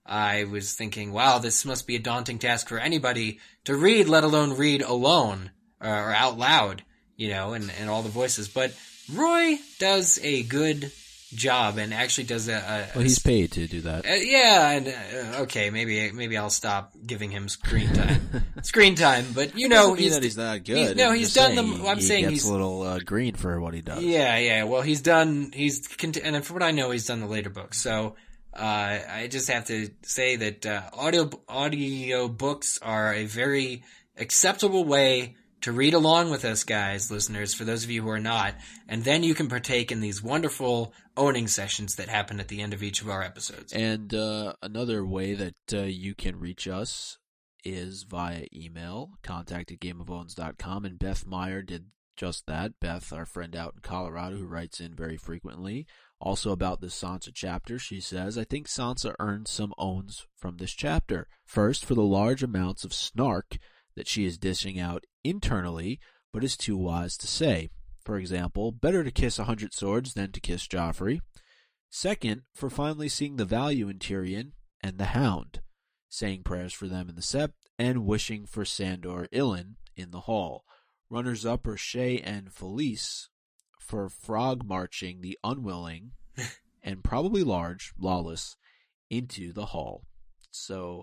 I was thinking, wow, this must be a daunting task for anybody to read, let alone read alone or, or out loud, you know, and, and all the voices. But Roy does a good job and actually does a, a Well, he's paid to do that. uh, yeah, and uh, okay, maybe maybe I'll stop giving him screen time. screen time, but you know, Doesn't mean he's that he's not good. he's- no, I'm he's just done saying the- I'm he saying gets he's- a little uh, green for what he does. yeah, yeah. Well, he's done. He's cont- and from what I know, he's done the later books. So uh, I just have to say that uh, audio audio books are a very acceptable way to read along with us, guys, listeners, for those of you who are not, and then you can partake in these wonderful owning sessions that happen at the end of each of our episodes. And uh, another way that uh, you can reach us is via email, contact at gameofowns dot com, and Beth Meyer did just that. Beth, our friend out in Colorado who writes in very frequently. Also about this Sansa chapter, she says, I think Sansa earned some owns from this chapter. First, for the large amounts of snark that she is dishing out internally, but is too wise to say. For example, better to kiss a hundred swords than to kiss Joffrey. Second, for finally seeing the value in Tyrion and the Hound, saying prayers for them in the Sept, and wishing for Sandor Ilyn in the Hall. Runners-up are Shay and Felice for frog marching the unwilling and probably large, lawless, into the Hall. So,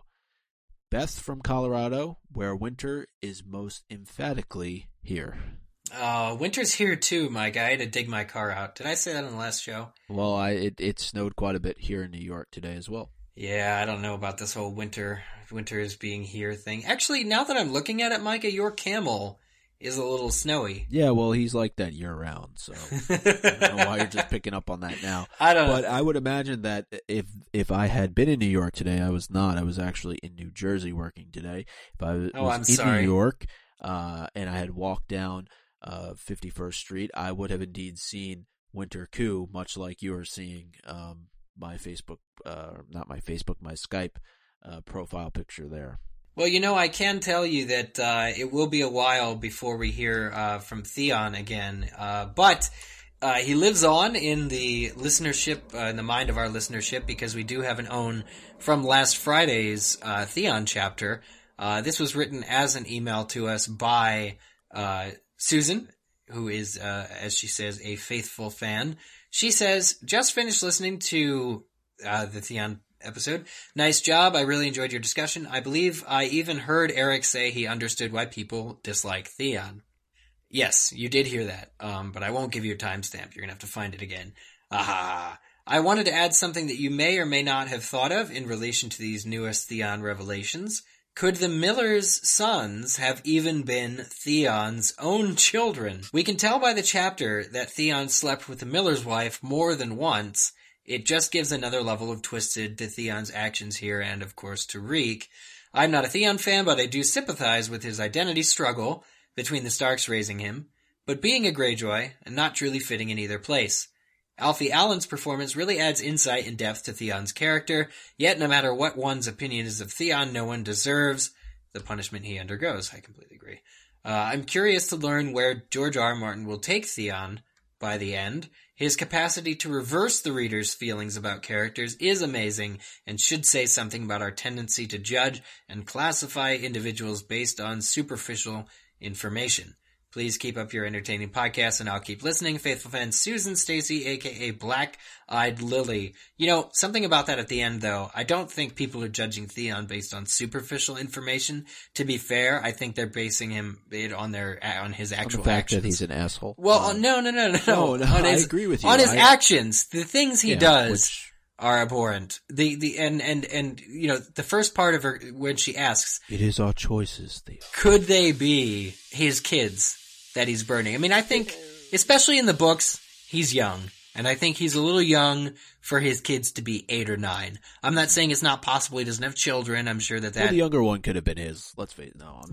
Beth from Colorado, where winter is most emphatically here. Uh, winter's here too, Mike. I had to dig my car out. Did I say that on the last show? Well, I it, it snowed quite a bit here in New York today as well. Yeah, I don't know about this whole winter, winter is being here thing. Actually, now that I'm looking at it, Micah, your camel is a little snowy. Yeah, well, he's like that year-round, so I don't know why you're just picking up on that now. I don't but know. But I would imagine that if if I had been in New York today, I was not. I was actually in New Jersey working today. If I was, Oh, was I'm in sorry. New York uh, and I had walked down uh, fifty-first Street, I would have indeed seen Winter Coup, much like you are seeing um, my Facebook, uh, not my Facebook, my Skype uh, profile picture there. Well, you know, I can tell you that uh, it will be a while before we hear uh, from Theon again, uh, but uh, he lives on in the listenership, uh, in the mind of our listenership, because we do have an own from last Friday's uh, Theon chapter. Uh, this was written as an email to us by uh, Susan, who is, uh, as she says, a faithful fan. She says, just finished listening to uh, the Theon episode. Nice job. I really enjoyed your discussion. I believe I even heard Eric say he understood why people dislike Theon. Yes, you did hear that, um, but I won't give you a timestamp. You're going to have to find it again. Aha. I wanted to add something that you may or may not have thought of in relation to these newest Theon revelations. Could the Miller's sons have even been Theon's own children? We can tell by the chapter that Theon slept with the Miller's wife more than once. It just gives another level of twisted to Theon's actions here and, of course, to Reek. I'm not a Theon fan, but I do sympathize with his identity struggle between the Starks raising him, but being a Greyjoy and not truly fitting in either place. Alfie Allen's performance really adds insight and depth to Theon's character, yet no matter what one's opinion is of Theon, no one deserves the punishment he undergoes. I completely agree. Uh, I'm curious to learn where George R. R. Martin will take Theon by the end. His capacity to reverse the reader's feelings about characters is amazing and should say something about our tendency to judge and classify individuals based on superficial information. Please keep up your entertaining podcast, and I'll keep listening. Faithful fan Susan Stacy, a k a. Black-Eyed Lily. You know, something about that at the end, though. I don't think people are judging Theon based on superficial information. To be fair, I think they're basing him it on their on his actual on the fact actions. that he's an asshole. Well, um, no, no, no, no, no, no. On I his, agree with you. On his I, actions, the things he yeah, does which, are abhorrent. The the and and and you know, the first part of her when she asks, "It is our choices, Theo. Could they be his kids that he's burning?" I mean, I think, especially in the books, he's young. And I think he's a little young for his kids to be eight or nine. I'm not saying it's not possible he doesn't have children. I'm sure that that... Well, the younger one could have been his. Let's face it. No, I'm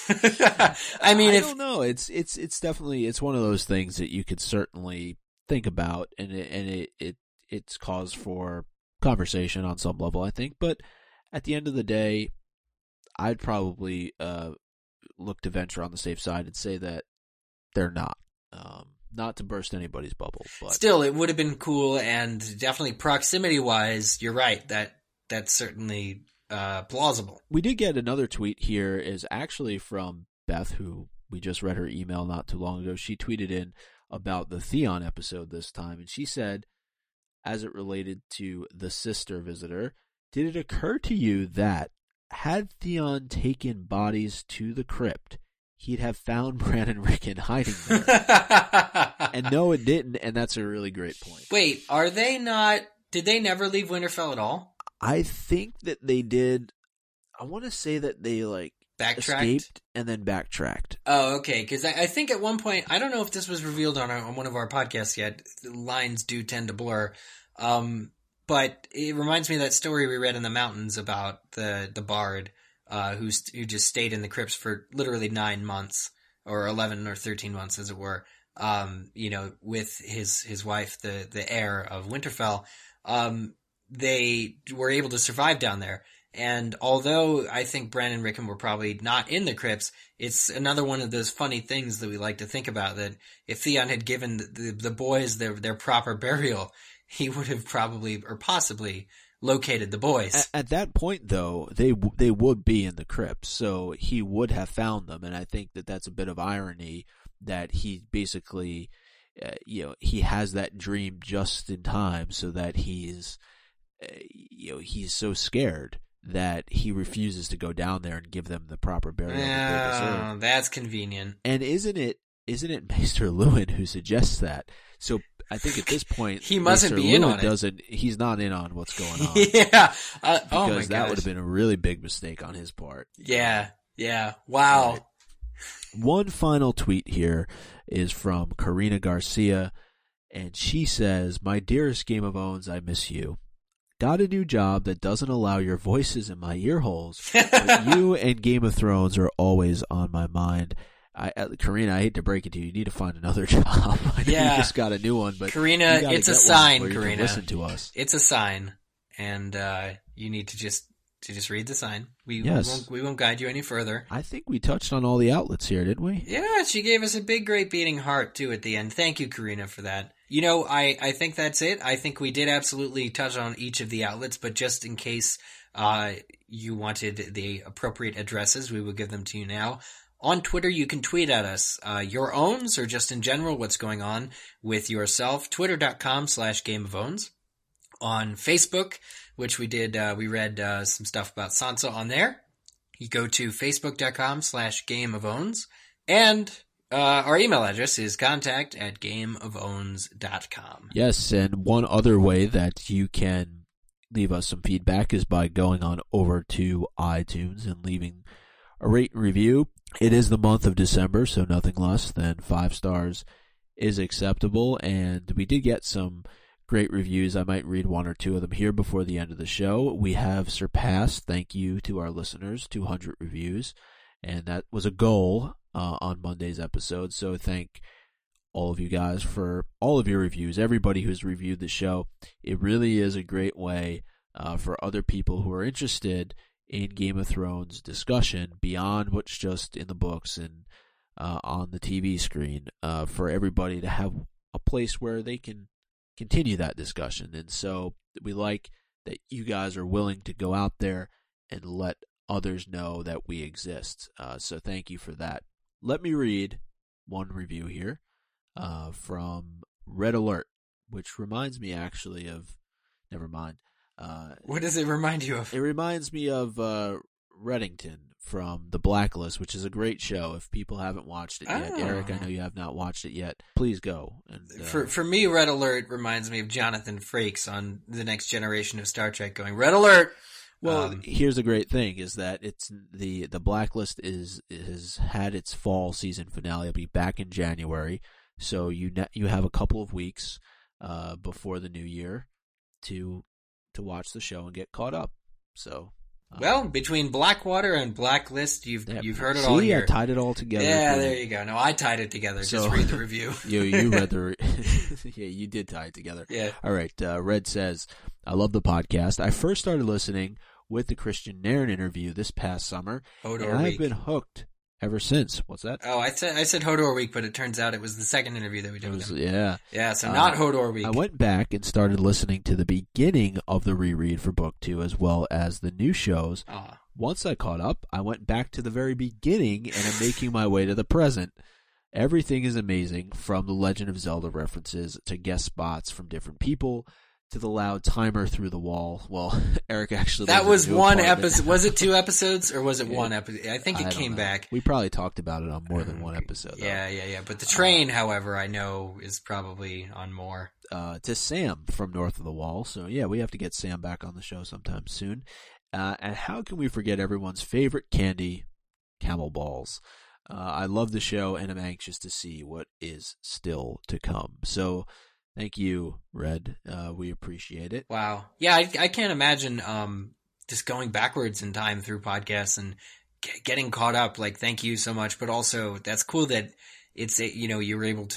I mean, I if... don't know. It's, it's, it's definitely, it's one of those things that you could certainly think about, and it, and it, it, it's cause for conversation on some level, I think. But at the end of the day, I'd probably, uh, look to venture on the safe side and say that they're not. Um, not to burst anybody's bubble, but still, it would have been cool, and definitely proximity-wise, you're right. That that's certainly uh, plausible. We did get another tweet here, is actually from Beth, who we just read her email not too long ago. She tweeted in about the Theon episode this time, and she said, as it related to the sister visitor, did it occur to you that had Theon taken bodies to the crypt, he'd have found Bran and Rickon hiding there? And no, it didn't, and that's a really great point. Wait, are they not... Did they never leave Winterfell at all? I think that they did... I want to say that they, like, Backtracked? escaped and then backtracked. Oh, okay, because I, I think at one point... I don't know if this was revealed on, our, on one of our podcasts yet. The lines do tend to blur. Um, but it reminds me of that story we read in the mountains about the, the bard uh, who, who just stayed in the crypts for literally nine months, or eleven or thirteen months, as it were. Um, you know, with his, his wife, the, the heir of Winterfell, um, they were able to survive down there. And although I think Bran and Rickon were probably not in the crypts, it's another one of those funny things that we like to think about, that if Theon had given the, the, the boys their, their proper burial, he would have probably, or possibly, located the boys. At, at that point, though, they they would be in the crypts, so he would have found them, and I think that that's a bit of irony that he basically, uh, you know, he has that dream just in time, so that he's, uh, you know, he's so scared that he refuses to go down there and give them the proper burial that they deserve. Oh, that's convenient. And isn't it isn't it Maester Luwin who suggests that? So I think at this point, he mustn't Maester be in Luwin on it. Doesn't he's not in on what's going on? Yeah. Uh, because oh my that gosh. would have been a really big mistake on his part. Yeah. Yeah. Wow. Right. One final tweet here is from Karina Garcia, and she says, "My dearest Game of Owns, I miss you. Got a new job that doesn't allow your voices in my ear holes, but you and Game of Thrones are always on my mind." I, uh, Karina, I hate to break it to you. You need to find another job. I know Yeah. you just got a new one, but Karina, you gotta it's a get one sign, where you can Karina. listen to us. It's a sign, and uh, you need to just to just read the sign. We, Yes. we won't we won't guide you any further. I think we touched on all the outlets here, didn't we? Yeah, she gave us a big, great beating heart too at the end. Thank you, Karina, for that. You know, I I think that's it. I think we did absolutely touch on each of the outlets, but just in case uh, you wanted the appropriate addresses, we will give them to you now. On Twitter, you can tweet at us, uh, your owns, or just in general, what's going on with yourself. Twitter.com slash Game of Owns. On Facebook, which we did, uh, we read, uh, some stuff about Sansa on there. You go to facebook.com slash Game of Owns. And, uh, our email address is contact at gameofowns.com. Yes, and one other way that you can leave us some feedback is by going on over to iTunes and leaving a rate and review. It is the month of December, so nothing less than five stars is acceptable, and we did get some great reviews. I might read one or two of them here before the end of the show. We have surpassed, thank you to our listeners, two hundred reviews, and that was a goal uh, on Monday's episode, so thank all of you guys for all of your reviews, everybody who's reviewed the show. It really is a great way uh, for other people who are interested in Game of Thrones discussion beyond what's just in the books and uh, on the T V screen, uh, for everybody to have a place where they can continue that discussion. And so we like that you guys are willing to go out there and let others know that we exist. Uh, so thank you for that. Let me read one review here uh, from Red Alert, which reminds me actually of, never mind. Uh, What does it remind you of? It reminds me of uh, Reddington from The Blacklist, which is a great show. If people haven't watched it yet, Oh. Eric, I know you have not watched it yet. Please go. And, uh, For for me, Red Alert reminds me of Jonathan Frakes on The Next Generation of Star Trek going, Red Alert! well, Um, here's the great thing: is that it's the the Blacklist is has had its fall season finale. It'll be back in January, so you ne- you have a couple of weeks uh, before the new year to to watch the show and get caught up. So. Um, Well, between Blackwater and Blacklist, you've yeah, you've heard it see, all I here. tied it all together. Yeah, for there you. you go. No, I tied it together. So- Just read the review. you you read the re- yeah, you did tie it together. Yeah. All right. Uh, Red says, "I love the podcast. I first started listening with the Christian Nairn interview this past summer, Hodor and I've Week. been hooked ever since." What's that? Oh, I said I said Hodor Week, but it turns out it was the second interview that we did It with was, him. yeah. Yeah, so Uh, not Hodor Week. I went back and started listening to the beginning of the reread for book two, as well as the new shows. Aw. Once I caught up, I went back to the very beginning and am making my way to the present. Everything is amazing, from the Legend of Zelda references to guest spots from different people to the loud timer through the wall. Well, Eric actually That lives in was a new one apartment. episode. Was it two episodes or was it Yeah. one episode? I think I it don't came know. back. We probably talked about it on more than one episode. Though. Yeah, yeah, yeah. But the train, however, I know is probably on more. Uh, to Sam from North of the Wall. So yeah, we have to get Sam back on the show sometime soon. Uh, and how can we forget everyone's favorite candy, Camel Balls? Uh, I love the show and I'm anxious to see what is still to come. So thank you, Red. Uh, we appreciate it. Wow. Yeah, I, I can't imagine um, just going backwards in time through podcasts and g- getting caught up. Like, thank you so much. But also, that's cool that it's, you know, you were able to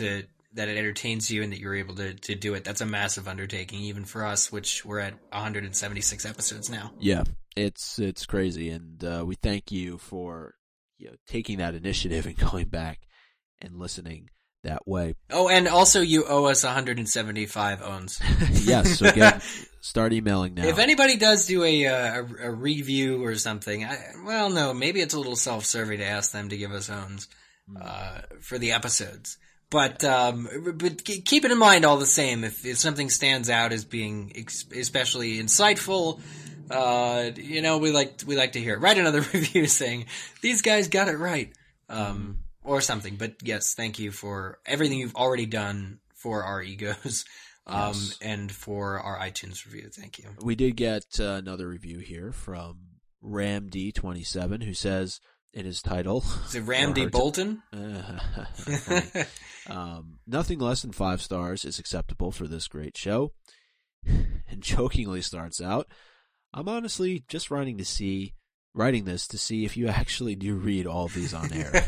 that it entertains you and that you're able to, to do it. That's a massive undertaking, even for us, which we're at one hundred seventy-six episodes now. Yeah, it's it's crazy, and uh, we thank you for you know, taking that initiative and going back and listening that way. Oh, and also you owe us one hundred seventy-five owns. Yes, so get, start emailing now. If anybody does do a, a, a review or something, I, well, no, maybe it's a little self-serving to ask them to give us owns uh, for the episodes. But um, but keep it in mind all the same. If, if something stands out as being ex- especially insightful, uh, you know, we like we like to hear it. Write another review saying these guys got it right, um, or something. But yes, thank you for everything you've already done for our egos, um, yes. and for our iTunes review. Thank you. We did get uh, another review here from Ram D twenty-seven, who says in his title, is it Ram D Bolton? Uh, um, nothing less than five stars is acceptable for this great show. And jokingly starts out, I'm honestly just writing to see, writing this to see if you actually do read all of these on air.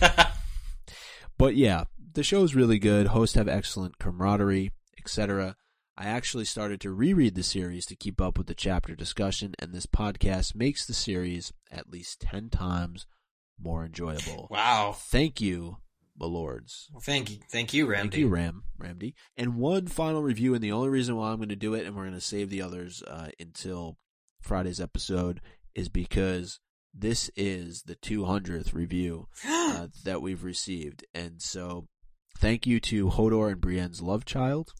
But yeah, the show's really good. Hosts have excellent camaraderie, et cetera. I actually started to reread the series to keep up with the chapter discussion, and this podcast makes the series at least ten times more enjoyable. Wow. Thank you, my lords. Well, thank you. Thank you, Ramdy. Thank you, Ram. Ramdy. And one final review, and the only reason why I'm going to do it, and we're going to save the others uh, until Friday's episode, is because this is the two hundredth review uh, that we've received. And so thank you to Hodor and Brienne's love child.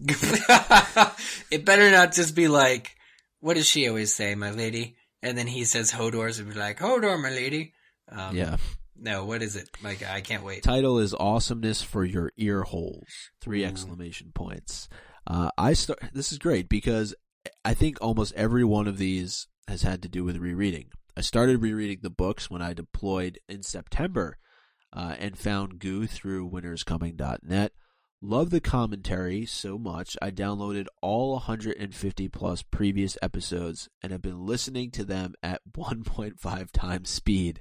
It better not just be like, what does she always say, my lady? And then he says Hodor's, and be like, Hodor, my lady. Um, yeah. No, what is it? Like, I can't wait. Title is Awesomeness for Your Ear Holes. Three Ooh. exclamation points. Uh, I start. This is great because I think almost every one of these has had to do with rereading. I started rereading the books when I deployed in September uh, and found Goo through winners coming dot net. Love the commentary so much, I downloaded all one hundred fifty plus previous episodes and have been listening to them at one point five times speed,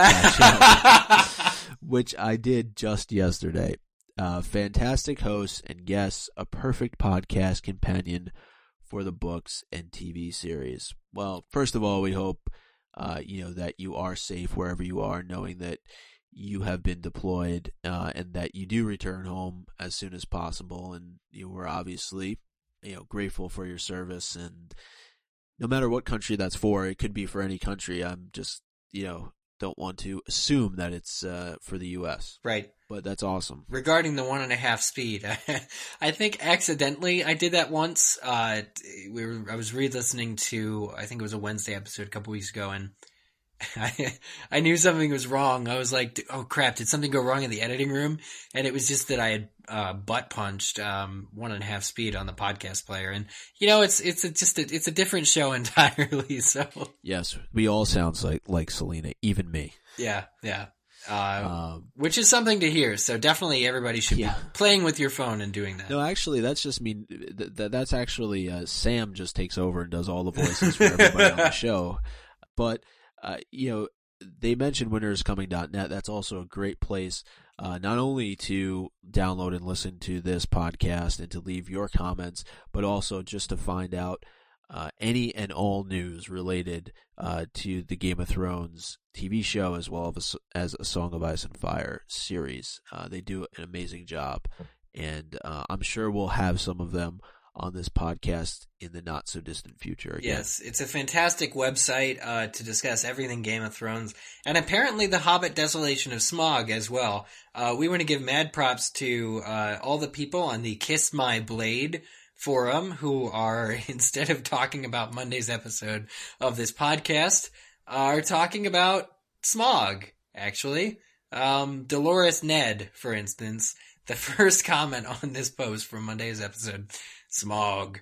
which I did just yesterday. Uh, fantastic hosts and guests, a perfect podcast companion for the books and T V series. Well, first of all, we hope uh, you know that you are safe wherever you are, knowing that you have been deployed uh, and that you do return home as soon as possible. And you were obviously, you know, grateful for your service. And no matter what country that's for, it could be for any country. I'm just, you know, don't want to assume that it's uh, for the U S. Right. But that's awesome. Regarding the one and a half speed, I think accidentally I did that once. Uh, we were, I was re-listening to, I think it was a Wednesday episode a couple weeks ago, and I, I knew something was wrong. I was like, oh crap, did something go wrong in the editing room? And it was just that I had uh, butt punched um, one and a half speed on the podcast player. And, you know, it's it's a, just a, it's a different show entirely. So yes, we all sound like, like Selena, even me. Yeah, yeah. Uh, um, which is something to hear. So definitely everybody should yeah. be playing with your phone and doing that. No, actually, that's just mean th- th- that's actually uh, Sam just takes over and does all the voices for everybody on the show. But Uh, you know, they mentioned winners coming dot net. That's also a great place, uh, not only to download and listen to this podcast and to leave your comments, but also just to find out uh, any and all news related uh, to the Game of Thrones T V show as well as, as a Song of Ice and Fire series. Uh, they do an amazing job, and uh, I'm sure we'll have some of them on this podcast in the not so distant future again. Yes, it's a fantastic website uh, to discuss everything Game of Thrones, and apparently the Hobbit Desolation of Smaug as well. Uh, we want to give mad props to uh, all the people on the Kiss My Blade forum who are, instead of talking about Monday's episode of this podcast, are talking about Smaug, actually. Um, Dolores Ned, for instance, the first comment on this post from Monday's episode, Smaug.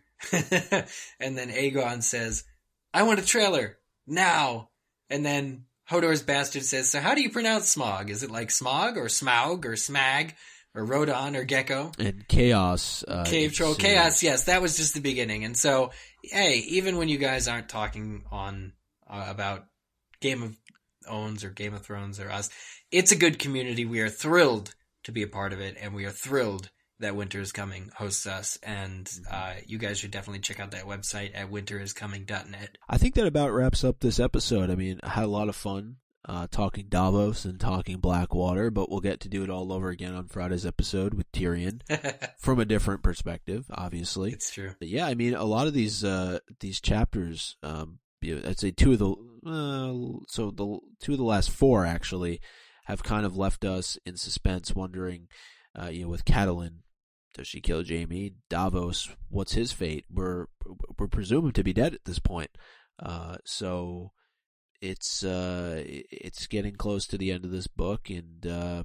And then Aegon says, I want a trailer, now. And then Hodor's bastard says, so how do you pronounce Smaug? Is it like Smog or Smaug or Smag or Rodon or Gecko? And Chaos. Uh, Cave Troll. Chaos, yes, that was just the beginning. And so, hey, even when you guys aren't talking on uh, about Game of Owns or Game of Thrones or us, it's a good community. We are thrilled to be a part of it, and we are thrilled that Winter is Coming hosts us, and uh, you guys should definitely check out that website at winter is coming dot net. I think that about wraps up this episode. I mean, I had a lot of fun uh, talking Davos and talking Blackwater, but we'll get to do it all over again on Friday's episode with Tyrion from a different perspective, obviously. It's true. But yeah, I mean, a lot of these uh, these chapters, um, you know, I'd say two of the uh, so the two of the last four actually have kind of left us in suspense, wondering, uh, you know, with Catelyn, does she kill Jaime? Davos, what's his fate? We're we're presumed to be dead at this point, uh, so it's uh, it's getting close to the end of this book, and uh,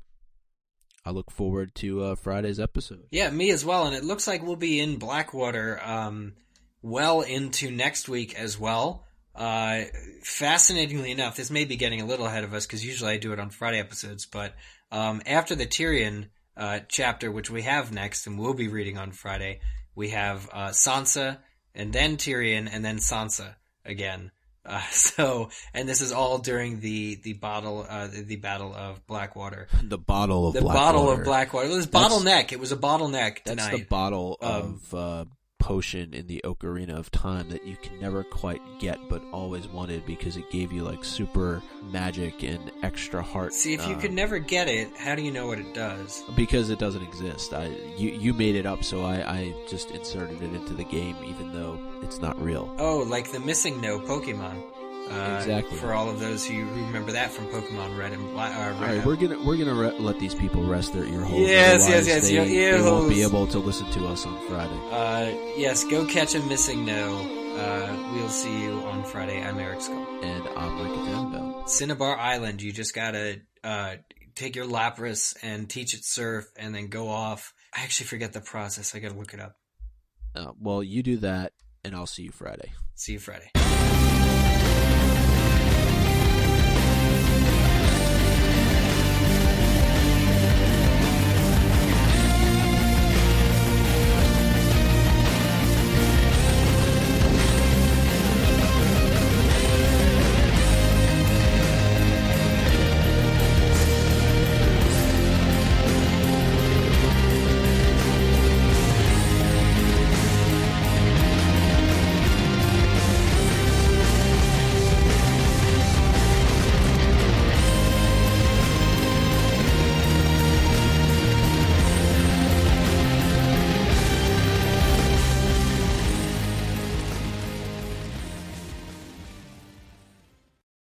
I look forward to uh, Friday's episode. Yeah, me as well, and it looks like we'll be in Blackwater um, well into next week as well. Uh, fascinatingly enough, this may be getting a little ahead of us because usually I do it on Friday episodes, but um, after the Tyrion uh, chapter, which we have next and we'll be reading on Friday, we have uh, Sansa, and then Tyrion, and then Sansa again. Uh, so, and this is all during the the bottle, uh, the, the Battle of Blackwater. The bottle of the Blackwater. bottle of Blackwater. It was bottleneck. It was a bottleneck tonight. That's the bottle Um, of uh, potion in the Ocarina of Time that you can never quite get, but always wanted because it gave you like super magic and extra heart. See, if you um, could never get it, how do you know what it does? Because it doesn't exist. I you you made it up, so I, I just inserted it into the game, even though it's not real. Oh, like the Missing No Pokemon. Uh, Exactly. For all of those who remember that from Pokemon Red and Black. Uh, All Red right, we're gonna we're gonna re- let these people rest their ear holes. Yes, Otherwise yes, yes, They, your ear they won't be holes. able to listen to us on Friday. Uh, yes, go catch a Missing No. Uh, we'll see you on Friday. I'm Eric Skull. And I'm Mike Annabelle. Cinnabar Island. You just gotta uh, take your Lapras and teach it surf, and then go off. I actually forget the process. I gotta look it up. Uh, well, you do that, and I'll see you Friday. See you Friday.